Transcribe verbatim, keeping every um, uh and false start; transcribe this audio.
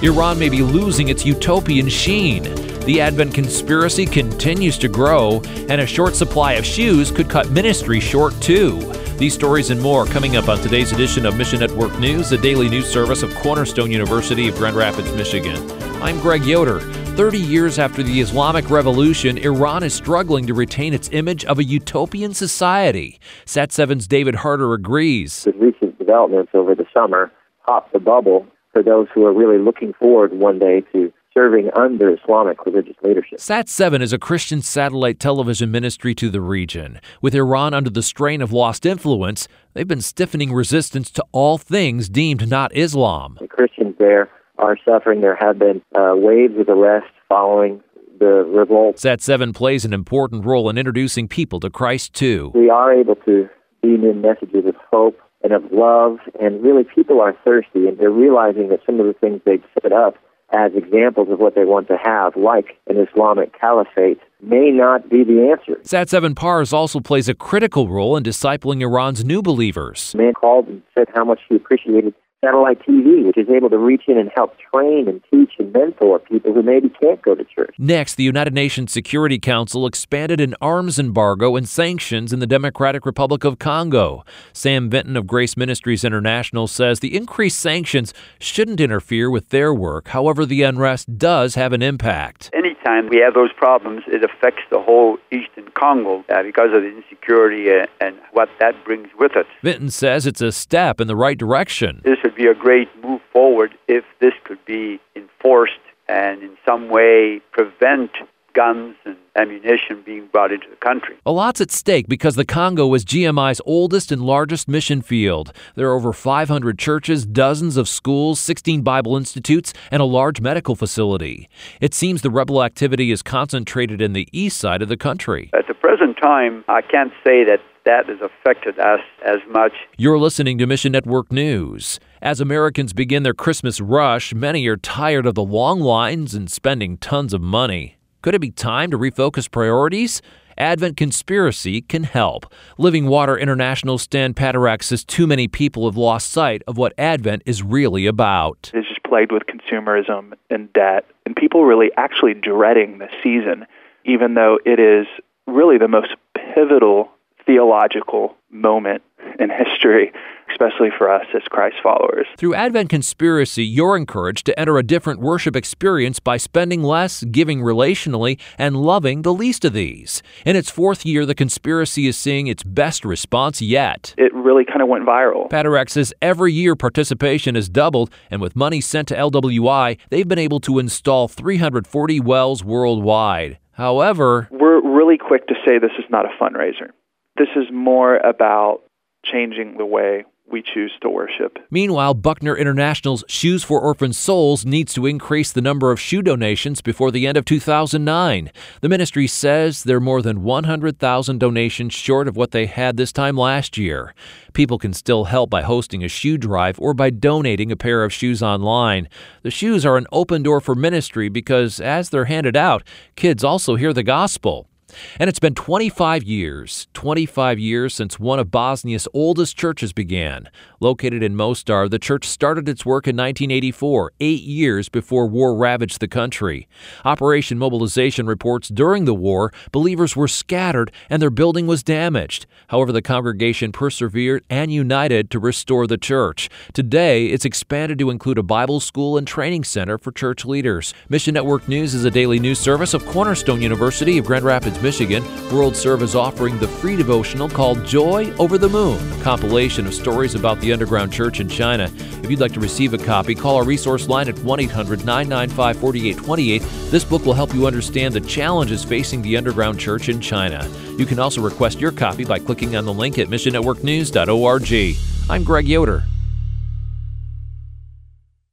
Iran may be losing its utopian sheen. The Advent conspiracy continues to grow, and a short supply of shoes could cut ministry short too. These stories and more coming up on today's edition of Mission Network News, the daily news service of Cornerstone University of Grand Rapids, Michigan. I'm Greg Yoder. thirty years after the Islamic Revolution, Iran is struggling to retain its image of a utopian society. Sat seven's David Harder agrees. The recent developments over the summer popped the bubble for those who are really looking forward one day to serving under Islamic religious leadership. Sat seven is a Christian satellite television ministry to the region. With Iran under the strain of lost influence, they've been stiffening resistance to all things deemed not Islam. The Christians there are suffering. There have been uh, waves of arrests following the revolt. Sat seven plays an important role in introducing people to Christ, too. We are able to beam in messages of hope and of love, and really people are thirsty, and they're realizing that some of the things they've set up as examples of what they want to have, like an Islamic caliphate, may not be the answer. Sat seven Pars also plays a critical role in discipling Iran's new believers. A man called and said how much he appreciated satellite T V, which is able to reach in and help train and teach and mentor people who maybe can't go to church. Next, the United Nations Security Council expanded an arms embargo and sanctions in the Democratic Republic of Congo. Sam Vinton of Grace Ministries International says the increased sanctions shouldn't interfere with their work. However, the unrest does have an impact. Anytime we have those problems, it affects the whole eastern Congo uh, because of the insecurity uh, and what that brings with it. Vinton says it's a step in the right direction. This would be a great move forward if this could be enforced and in some way prevent guns and ammunition being brought into the country. A lot's at stake because the Congo is G M I's oldest and largest mission field. There are over five hundred churches, dozens of schools, sixteen Bible institutes, and a large medical facility. It seems the rebel activity is concentrated in the east side of the country. At the present time, I can't say that that has affected us as much. You're listening to Mission Network News. As Americans begin their Christmas rush, many are tired of the long lines and spending tons of money. Could it be time to refocus priorities? Advent Conspiracy can help. Living Water International Stan Paderak says too many people have lost sight of what Advent is really about. It's just plagued with consumerism and debt, and people really actually dreading the season, even though it is really the most pivotal theological moment in history, especially for us as Christ followers. Through Advent Conspiracy, you're encouraged to enter a different worship experience by spending less, giving relationally, and loving the least of these. In its fourth year, the conspiracy is seeing its best response yet. It really kind of went viral. Paderak says every year participation has doubled, and with money sent to L W I, they've been able to install three hundred forty wells worldwide. However, we're really quick to say this is not a fundraiser. This is more about changing the way we choose to worship. Meanwhile, Buckner International's Shoes for Orphan Souls needs to increase the number of shoe donations before the end of two thousand nine. The ministry says they're more than one hundred thousand donations short of what they had this time last year. People can still help by hosting a shoe drive or by donating a pair of shoes online. The shoes are an open door for ministry because as they're handed out, kids also hear the gospel. And it's been twenty-five years, twenty-five years since one of Bosnia's oldest churches began. Located in Mostar, the church started its work in nineteen eighty-four, eight years before war ravaged the country. Operation Mobilization reports during the war, believers were scattered and their building was damaged. However, the congregation persevered and united to restore the church. Today, it's expanded to include a Bible school and training center for church leaders. Mission Network News is a daily news service of Cornerstone University of Grand Rapids, Michigan. World Serve is offering the free devotional called Joy Over the Moon, a compilation of stories about the underground church in China. If you'd like to receive a copy, call our resource line at one eight hundred nine nine five four eight two eight. This book will help you understand the challenges facing the underground church in China. You can also request your copy by clicking on the link at mission network news dot org. I'm Greg Yoder.